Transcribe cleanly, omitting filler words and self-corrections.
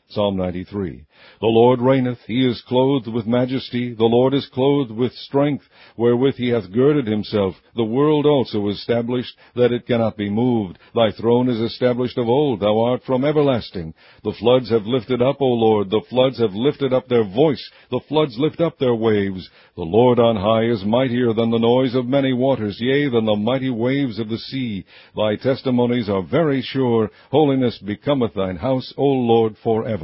Psalm 93. The Lord reigneth, he is clothed with majesty, the Lord is clothed with strength, wherewith he hath girded himself. The world also is established, that it cannot be moved. Thy throne is established of old, thou art from everlasting. The floods have lifted up, O Lord, the floods have lifted up their voice, the floods lift up their waves. The Lord on high is mightier than the noise of many waters, yea, than the mighty waves of the sea. Thy testimonies are very sure, holiness becometh thine house, O Lord, forever.